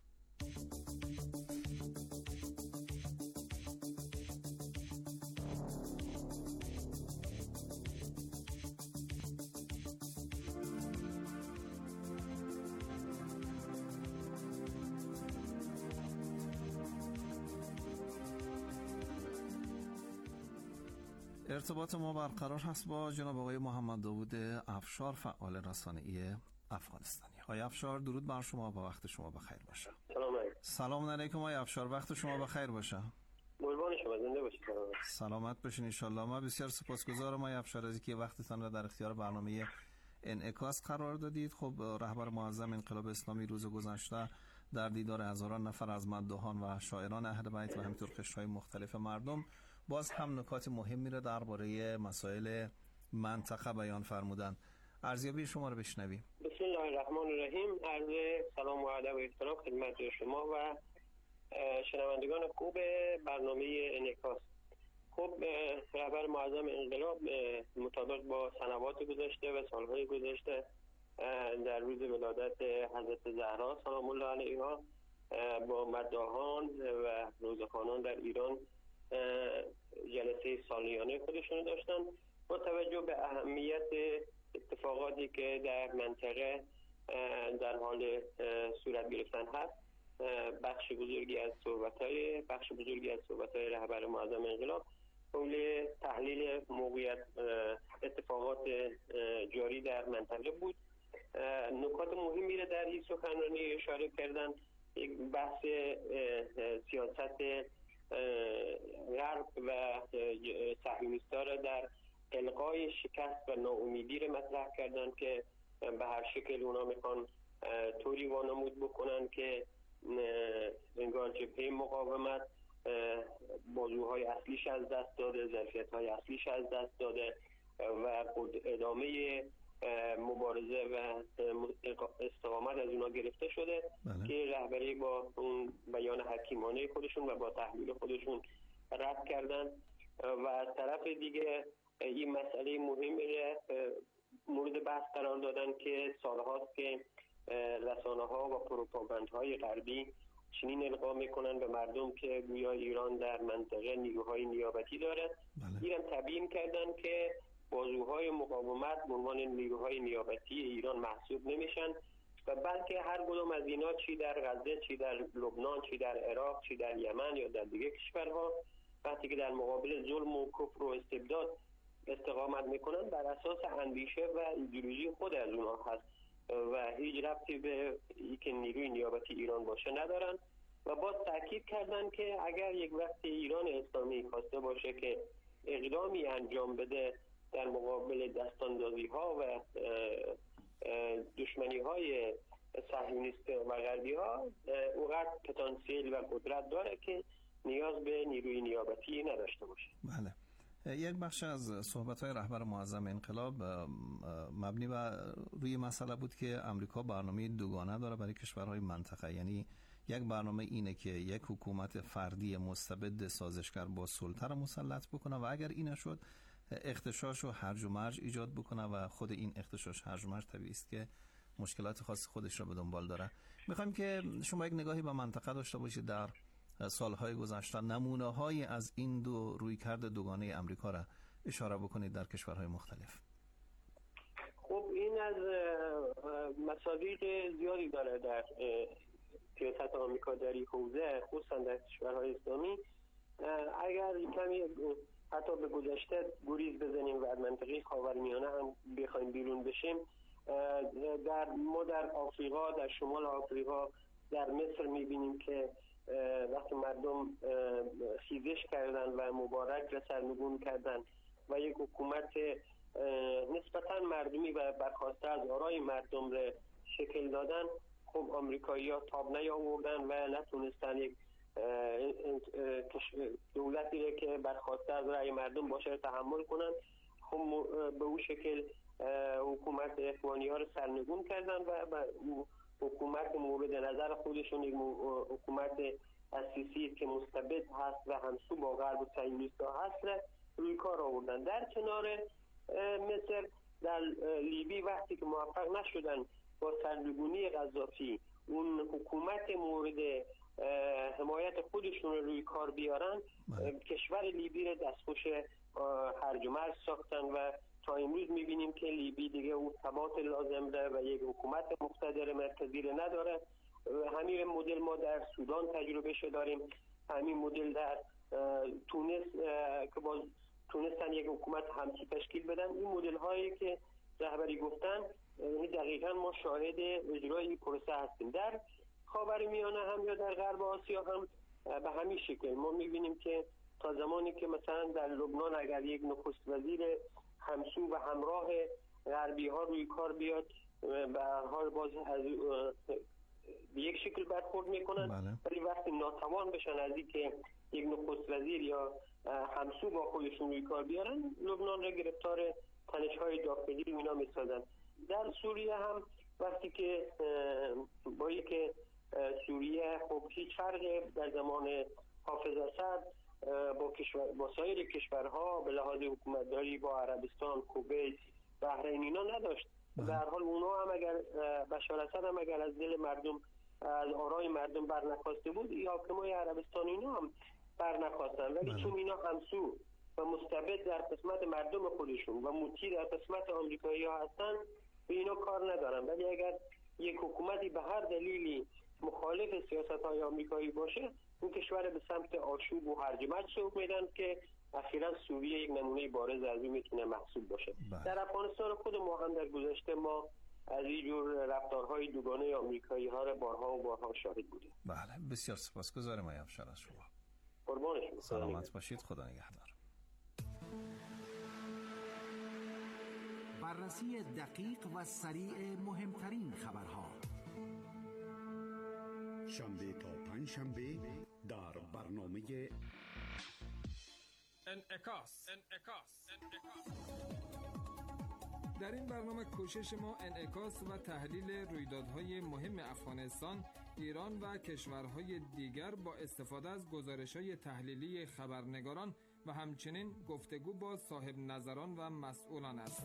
ارتباط ما برقرار هست با جناب آقای محمد داوود افشار، فعال رسانه‌ای افغانستانی. آقای افشار درود بر شما و وقت شما بخیر باشه. سلام علیکم آقای افشار، وقت شما بخیر باشه. قربان شما، زنده باشید. سلامت باشین ان شاء الله. ما بسیار سپاسگزارم آقای افشار از اینکه وقتتان را در اختیار برنامه انعکاس قرار دادید. خب رهبر معظم انقلاب اسلامی روز گذشته در دیدار هزاران نفر از مداحان و شاعران اهل بیت و همینطور قشرهای مختلف مردم باز هم نکات مهمی را درباره مسائل منطقه بیان فرمودند. ارزیابی شما رو بشنویم. بسم الله الرحمن الرحیم. عرض سلام و ادب و احترام خدمت شما و شنوندگان خوب برنامه انعکاس. خب رهبر معظم انقلاب مطابق با سنوات گذشته و سالهای گذشته در روز ولادت حضرت زهرا سلام الله علیها با مداحان و روزخوانان در ایران جلسه سالیانه خودشون داشتن. با توجه به اهمیت اتفاقاتی که در منطقه در حال صورت گرفتن هست، بخش بزرگی از صحبت‌های رهبر معظم انقلاب حول تحلیل موقعیت اتفاقات جاری در منطقه بود. نکات مهمی را در این سخنرانی اشاره کردن. یک بحث سیاست غرب و صهیونیست‌ها را در القای شکست و ناامیدی را مطرح کردند که به هر شکل اونا میخوان طوری وانمود بکنن که انگار جبهه مقاومت بازوهای اصلیش از دست داده، ظرفیت‌های اصلیش از دست داده و ادامه مبارزه و استقامت از اونا گرفته شده. که رهبری با اون بیان حکیمانه خودشون و با تحلیل خودشون رد کردن و از طرف دیگه این مسئله مهمی را مورد بحث قرار دادن که سالهاست که رسانه‌ها و پروپاگاندهای غربی چنین القا میکنن به مردم که گویا ایران در منطقه نیروهای نیابتی داره. اینم تبیین کردن که بازوهای مقاومت به عنوان نیروهای نیابتی ایران محسوب نمیشن و بلکه هر کدوم از اینا چی در غزه، چی در لبنان، چی در عراق، چی در یمن یا در دیگه کشورها وقتی که در مقابل ظلم و کفر و استبداد استقامت میکنن بر اساس اندیشه و ایدئولوژی خود از اونها هست و هیچ ربطی به اینکه نیروی نیابتی ایران باشه ندارن. و باز تاکید کردن که اگر یک وقتی ایران اسلامی خواسته باشه که اقدامی انجام بده در مقابل دستاندازی ها و دشمنی های صهیونیست و غربی ها اونقدر پتانسیل و قدرت داره که نیاز به نیروی نیابتی نداشته باشه. بله. یک بخش از صحبت‌های رهبر معظم انقلاب مبنی بر روی مسئله بود که امریکا برنامه دوگانه داره برای کشورهای منطقه، یعنی یک برنامه اینه که یک حکومت فردی مستبد سازشگر با سلطه را مسلط بکنه و اگر این نشد اختشاش و هرج و مرج ایجاد بکنه و خود این اختشاش هرج و مرج طبیعی است که مشکلات خاص خودش را به دنبال داره. میخوایم که شما یک نگاهی به منطقه داشته باشید در سالهای گذشته، نمونه‌های از این دو رویکرد دوگانه امریکا را اشاره بکنید در کشورهای مختلف. خب از مصادیق زیادی داره در سیاست آمریکا در این حوزه، خصوصا در کشورهای اسلامی. اگر کمی حتی به گذشته گریز بزنیم و از منطقه خاورمیانه هم بخوایم بیرون بشیم، ما در آفریقا، در شمال آفریقا، در مصر میبینیم که وقتی مردم خیزش کردن و مبارک را سرنگون کردن و یک حکومت نسبتاً مردمی و برخواسته از آرای مردم را شکل دادن، خب آمریکایی‌ها تاب نیاوردن و نتونستن یک دولتی را که برخواسته از رأی مردم باشه تحمل کنن. خب به اون شکل حکومت اخوانی‌ها رو سرنگون کردن و حکومت مورد نظر خودشون یک حکومت اسیسی که مستبد هست و همسو با غرب و صهیونیست‌ها هست را روی کار آوردن. در کنار مصر، در لیبی وقتی که موفق نشدن با سرنگونی قذافی اون حکومت مورد حمایت خودشون رو روی کار بیارن، کشور لیبی رو دستخوش هرج و مرج ساختن و تا امروز میبینیم که لیبی دیگه اون ثبات لازم داره و یک حکومت مقتدر مرکزی رو نداره. همین مدل ما در سودان تجربه شده داریم، همین مدل در تونس که باز تونستن یک حکومت همسی تشکیل بدن. این مدل هایی که رهبری گفتن دقیقاً ما شاهد اجرای این پروسه هستیم. در خاورمیانه هم یا در غرب آسیا هم به همین شکل ما میبینیم که تا زمانی که مثلا در لبنان اگر یک نخست وزیر همسو و همراه غربی ها روی کار بیاد، به هر حال باز از به یک شکل برخورد میکنن، ولی وقتی ناتوان بشن از این که یک نخست وزیر یا همسو با خودشون روی کار بیارن، لبنان را گرفتار تنش‌های داخلی اینا میسازن. در سوریه هم وقتی که با یک سوریه خب هیچ فرق در زمان حافظ اسد با سایر کشورها به لحاظ حکومتداری با عربستان، کویت، بحرین اینا نداشت. در هر حال اونا هم اگر بشار اسد هم اگر از دل مردم، از آرای مردم برنخواسته بود، یا حاکمای عربستان اینا هم برنخواستن، ولی چون اینا همسو و مستبد در قسمت مردم خودشون و مطیع در قسمت آمریکایی‌ها هستن، به اینا کار ندارن. ولی اگر یک حکومتی به هر دلیلی مخالف سیاست‌های آمریکایی باشه، اون کشور به سمت آشوب و هرج و مرج سوق میدن که اخیراً سوریه یک نمونه بارز از این میتونه محسوب باشه. در افغانستان خود ما هم در گذشته ما از این جور رفتارهای دوگانه آمریکایی‌ها را بارها و بارها شاهد بودیم. بله، بسیار سپاسگزارم آقای افشار از شما. قربان شما. سلامت باشید، خدا نگهدار. بررسی دقیق و سریع مهمترین خبرها، شنبه تا پنجشنبه در برنامه انعکاس. در این برنامه کوشش ما انعکاس و تحلیل رویدادهای مهم افغانستان، ایران و کشورهای دیگر با استفاده از گزارش‌های تحلیلی خبرنگاران و همچنین گفتگو با صاحب نظران و مسئولان است.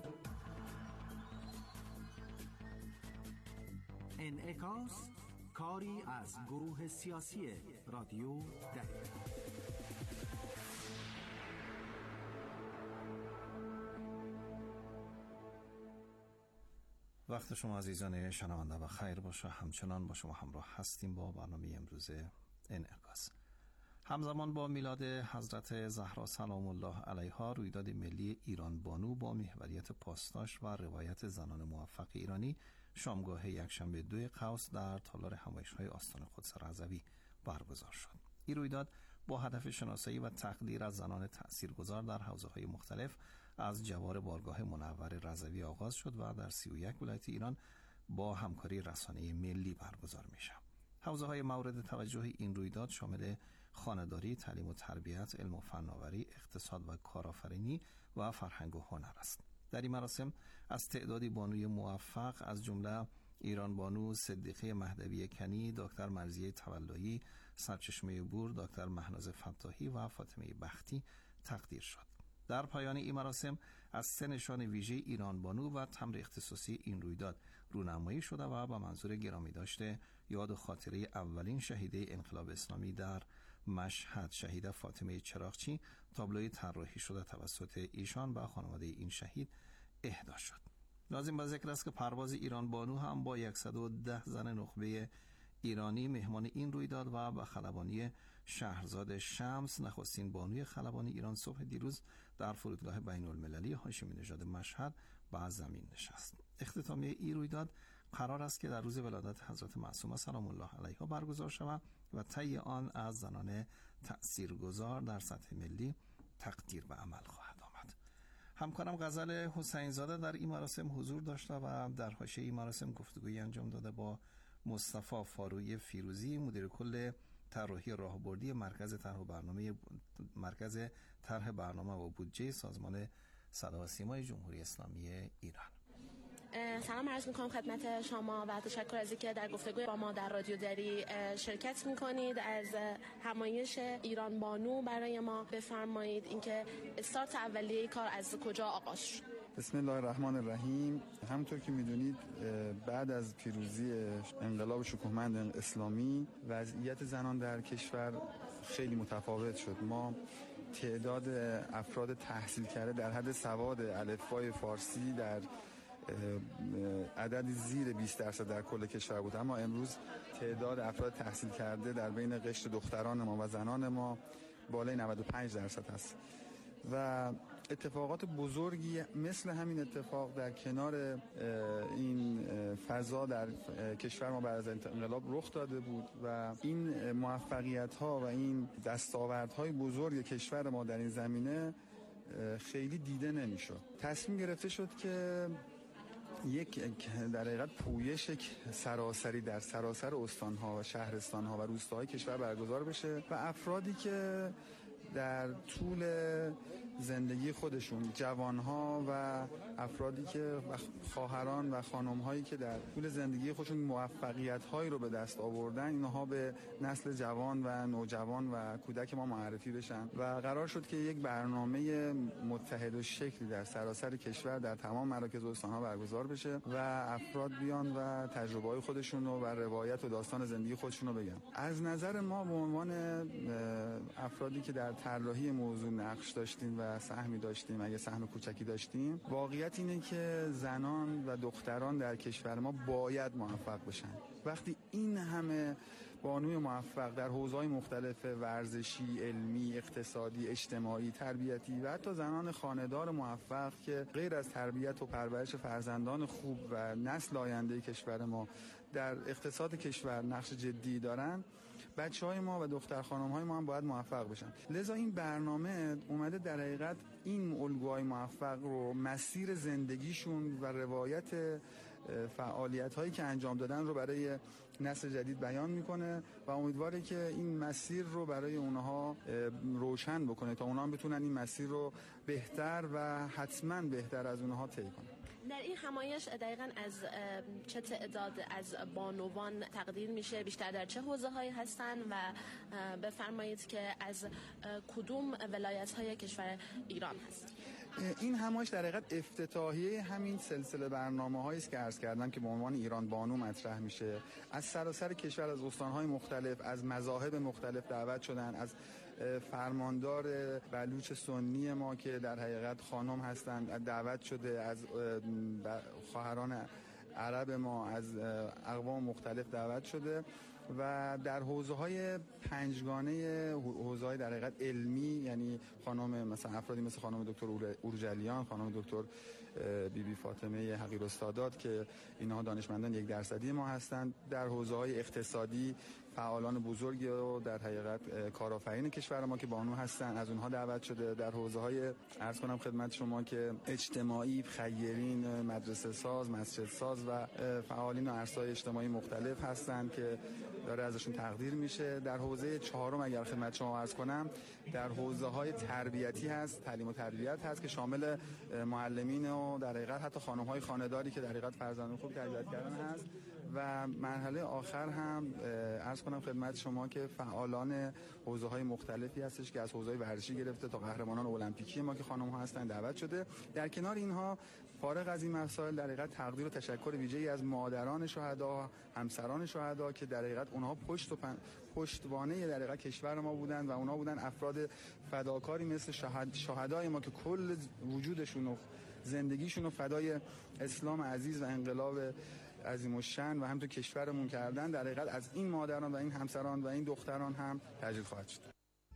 انعکاس، کاری از گروه سیاسی رادیو دری. وقت شما عزیزان شنونده و خیر باشه. همچنان با شما همراه هستیم با برنامه امروز انعکاس. همزمان با میلاد حضرت زهرا سلام الله علیها، رویداد ملی ایران بانو با محوریت پاسداشت و روایت زنان موفق ایرانی شامگاه یکشنبه 2 قوس در تالار همایش‌های آستان قدس رضوی برگزار شد. این رویداد با هدف شناسایی و تقدیر از زنان تأثیرگذار در حوزه‌های مختلف از جوار بارگاه منور رضوی آغاز شد و در 31 ولایت ایران با همکاری رسانه ملی برگزار میشه. حوزه‌های مورد توجه این رویداد شامل خانه‌داری، تعلیم و تربیت، علم و فناوری، اقتصاد و کارآفرینی و فرهنگ و هنر است. در این مراسم از تعدادی بانوی موفق از جمله ایران بانو صدیقه مهدوی کنی، دکتر مرضیه تولایی، سرچشمه بور، دکتر مهناز فتاحی و فاطمه بختی تقدیر شد. در پایان این مراسم از 3 نشان ویژه ایران بانو و تمبر اختصاصی این رویداد رونمایی شده و با منظور گرامی داشته یاد و خاطره اولین شهیده انقلاب اسلامی در مشهد، شهیده فاطمه چراغچی، تابلوی طراحی شده توسط ایشان و خانواده این شهید اهدا شد. لازم به ذکر است که پرواز ایران بانو هم با 110 زن نخبه ایرانی مهمان این رویداد و به خلبانی شهرزاد شمس نخستین بانوی خلبانی ایران صبح دیروز در فرودگاه بین المللی هاشمی نژاد مشهد به زمین نشست. اختتامیه این رویداد قرار است که در روز ولادت حضرت معصومه سلام الله علیها برگزار شود و طی آن از زنان تأثیرگذار در سطح ملی تقدیر به عمل خواهد آمد. همکارم غزل حسین زاده در این مراسم حضور داشته و در حاشیه این مراسم گفتگویی انجام داده با مصطفی فاروقی فیروزی، مدیر کل طراحی راهبردی مرکز طرح برنامه و بودجه سازمان صدا و سیمای جمهوری اسلامی ایران. سلام عرض میکنم خدمت شما و تشکر از اینکه در گفتگوی با ما در رادیو دری شرکت میکنید. از همایش ایران بانو برای ما بفرمایید اینکه استارت اولیه کار از کجا آغاز شد؟ بسم الله الرحمن الرحیم. همونطور که میدونید بعد از پیروزی انقلاب شکوهمند اسلامی وضعیت زنان در کشور خیلی متفاوت شد. ما تعداد افراد تحصیل کرده در حد سواد الفبای فارسی در عدد زیر 20% در کل کشور بود، اما امروز تعداد افراد تحصیل کرده در بین قشر دختران ما و زنان ما بالای 95% است و اتفاقات بزرگی مثل همین اتفاق در کنار این فضا در کشور ما بعد از انقلاب رخ داده بود و این موفقیت ها و این دستاوردهای بزرگ کشور ما در این زمینه خیلی دیده نمیشد. تصمیم گرفته شد که یک در حقیقت پویش سراسری در سراسر استانها و شهرستانها و روستاهای کشور برگزار بشه و افرادی که در طول زندگی خودشون، جوانها و افرادی که خواهران و خانم‌هایی که در طول زندگی خودشون موفقیت‌هایی رو به دست آوردن، اینها به نسل جوان و نوجوان و کودک ما معرفی بشن و قرار شد که یک برنامه متحد الشکلی در سراسر کشور در تمام مراکز و استان‌ها برگزار بشه و افراد بیان و تجربه‌های خودشون و روایت و داستان زندگی خودشون رو بگن. از نظر ما به عنوان افرادی که در طراحی موضوع نقش داشتیم و سهمی داشتیم، اگه سهم کوچکی داشتیم، واقعیت اینه که زنان و دختران در کشور ما باید موفق بشن. وقتی این همه بانوی موفق در حوزه‌های مختلف ورزشی، علمی، اقتصادی، اجتماعی، تربیتی و حتی زنان خانه‌دار موفق که غیر از تربیت و پرورش فرزندان خوب و نسل آینده کشور ما در اقتصاد کشور نقش جدی دارن، بچه‌های ما و دختر خانم‌های ما هم باید موفق بشن. لذا این برنامه اومده در حقیقت این الگوهای موفق رو مسیر زندگیشون و روایت فعالیت‌هایی که انجام دادن رو برای نسل جدید بیان میکنه و امیدواره که این مسیر رو برای اونها روشن بکنه تا اونها بتونن این مسیر رو بهتر و حتما بهتر از اونها طی کنن. در این همایش دقیقاً از چه تعداد از بانوان تقدیر میشه؟ بیشتر در چه حوزه‌هایی هستن و بفرمایید که از کدوم ولایت‌های کشور ایران هست؟ این همایش در حقیقت افتتاحیه همین سلسله برنامه‌هایی است که عرض کردم که به عنوان ایران بانو مطرح میشه. از سراسر کشور، از استان‌های مختلف، از مذاهب مختلف دعوت شدن، از فرماندار بلوچ سنی ما که در حقیقت خانم هستند دعوت شده، از خواهران عرب ما از اقوام مختلف دعوت شده و در حوزه‌های پنجگانه، حوزه‌های در حقیقت علمی، یعنی خانم مثلا افرادی مثل خانم دکتر اورجلیان، خانم دکتر بیبی فاطمه حقیرالسادات که اینها دانشمندان 1% ما هستند. در حوزه‌های اقتصادی فعالان بزرگی و در حقیقت کارآفرین کشور ما که بانو هستن از اونها دعوت شده. در حوزه‌های عرض کنم خدمت شما که اجتماعی، خیرین، مدرسه ساز، مسجد ساز و فعالین و عرصه‌های اجتماعی مختلف هستند که داره ازشون تقدیر میشه. در حوزه چهارم اگر خدمت شما عرض کنم، در حوزه‌های تربیتی هست، تعلیم و تربیت هست که شامل معلمین و در حقیقت حتی خانم‌های خانه‌داری که در حقیقت فرزندان خوب تربیت کردن هست و مرحله آخر هم عرض کنم خدمت شما که فعالان حوزه‌های مختلفی هستش که از حوزه‌های ورزشی گرفته تا قهرمانان المپیکی ما که خانم‌ها هستن دعوت شده. در کنار اینها فارغ از این مسائل در حقیقت تقدیر و تشکر ویژه‌ای از مادران شهدا، همسران شهدا که در حقیقت اونها پشتوانه در حقیقت کشور ما بودن و اونها بودن افراد فداکاری مثل شهدای ما که کل وجودشون و زندگیشون رو فدای اسلام عزیز و انقلاب عظیم الشأن و همینطور کشورمون کردن. در حقیقت از این مادران و این همسران و این دختران هم تجدید خواهد شد.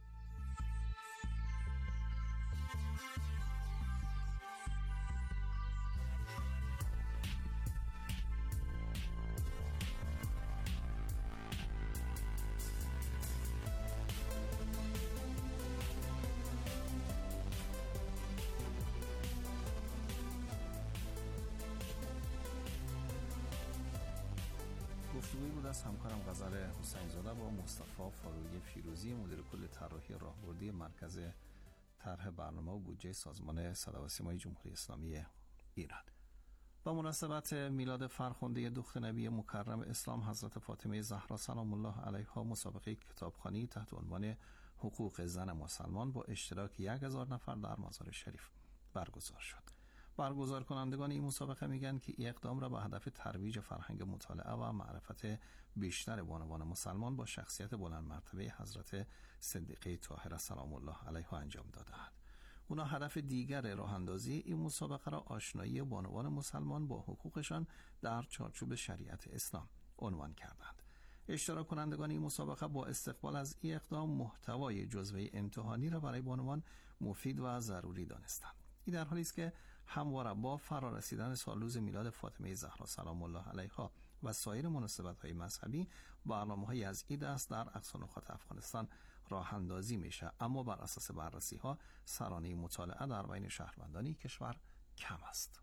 گفتگویی بود از همکارم غزل حسین زاده با مصطفی فاروقی فیروزی، مدیر کل طراحی راهبردی مرکز طرح برنامه و بودجه سازمان صدا و سیمای جمهوری اسلامی ایران. با مناسبت میلاد فرخنده دختر نبی مکرم اسلام حضرت فاطمه زهرا سلام الله علیها، مسابقه کتابخوانی تحت عنوان حقوق زن مسلمان با اشتراک 1000 نفر در مزار شریف برگزار شد. برگزار کنندگان این مسابقه میگن که این اقدام را به هدف ترویج فرهنگ مطالعه و معرفت بیشتر بانوان مسلمان با شخصیت بلند مرتبه حضرت صدیقه طاهره سلام الله علیها انجام دادند. اونا هدف دیگر راه اندازی این مسابقه را آشنایی بانوان مسلمان با حقوقشان در چارچوب شریعت اسلام عنوان کردند. اشتراک کنندگان این مسابقه با استقبال از این اقدام محتوای جزوه امتحانی را برای بانوان مفید و ضروری دانستند. این در حالی است که همواره با فرارسیدن سالروز میلاد فاطمه زهرا سلام الله علیها و سایر مناسبت‌های مذهبی، برنامه‌های از این دست در اقصا نقاط افغانستان راه اندازی میشه، اما بر اساس بررسی‌ها سرانه مطالعه در بین شهروندان کشور کم است.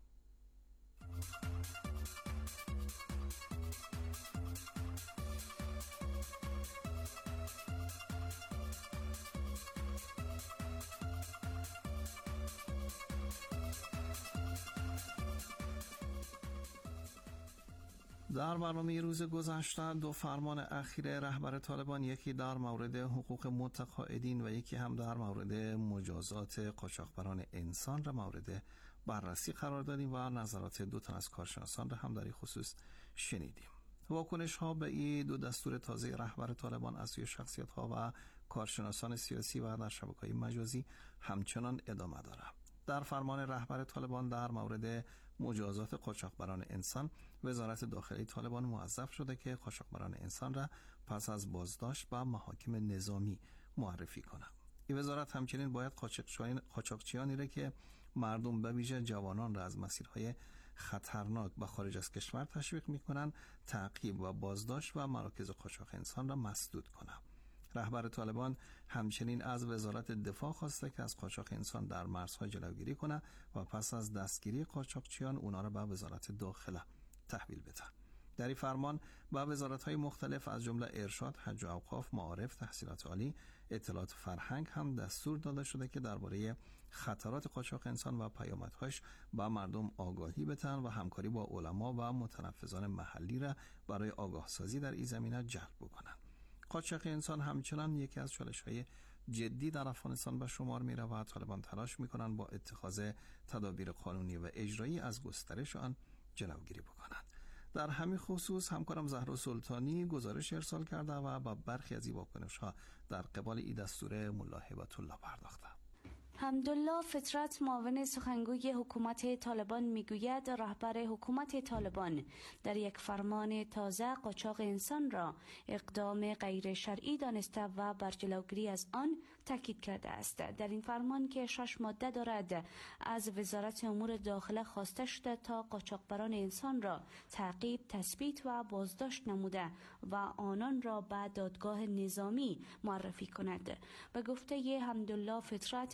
در برنامه روز گذشته 2 فرمان اخیر رهبر طالبان، یکی در مورد حقوق متقاعدین و یکی هم در مورد مجازات قاچاقبران انسان را مورد بررسی قرار دادیم و نظرات 2 تن از کارشناسان را هم در این خصوص شنیدیم. واکنش ها به این 2 دستور تازه رهبر طالبان از سوی شخصیت ها و کارشناسان سیاسی و در شبکه‌های مجازی همچنان ادامه دارد. در فرمان رهبر طالبان در مورد مجازات قاچاقبران انسان، وزارت داخلی طالبان موظف شده که قاچاقبران انسان را پس از بازداشت به محاکم نظامی معرفی کنند. این وزارت همچنین باید قاچاقچیانی را که مردم به ویژه جوانان را از مسیرهای خطرناک به خارج از کشور تشویق می‌کنند، تعقیب و بازداشت و مراکز قاچاق انسان را مسدود کنند. رهبر طالبان همچنین از وزارت دفاع خواسته که از قاچاق انسان در مرزها جلوگیری کنه و پس از دستگیری قاچاقچیان اونا را به وزارت داخله تحویل بده. در این فرمان به وزارت‌های مختلف از جمله ارشاد، حج و اوقاف، معارف، تحصیلات عالی، اطلاعات فرهنگ هم دستور داده شده که درباره خطرات قاچاق انسان و پیامدهاش به مردم آگاهی بدن و همکاری با علما و متنفذان محلی را برای آگاهسازی در این زمینه جلب بکنند. قاچاق انسان همچنان یکی از چالش‌های جدی در افغانستان به شمار میره و طالبان تلاش میکنن با اتخاذ تدابیر قانونی و اجرایی از گسترش آن جلوگیری بکنند. در همین خصوص همکارم زهرا سلطانی گزارش ارسال کرده و با برخی از این واکنش‌ها در قبال این دستور ملا هبت الله پرداخته. حمدالله فطرت، معاون سخنگوی حکومت طالبان، میگوید رهبر حکومت طالبان در یک فرمان تازه قاچاق انسان را اقدام غیر شرعی دانسته و بر جلوگیری از آن تاکید کرده است. در این فرمان که 6 ماده دارد، از وزارت امور داخله خواسته شده تا قاچاقبران انسان را تعقیب، تثبیت و بازداشت نموده و آنان را به دادگاه نظامی معرفی کند. به گفته حمدالله فطرت،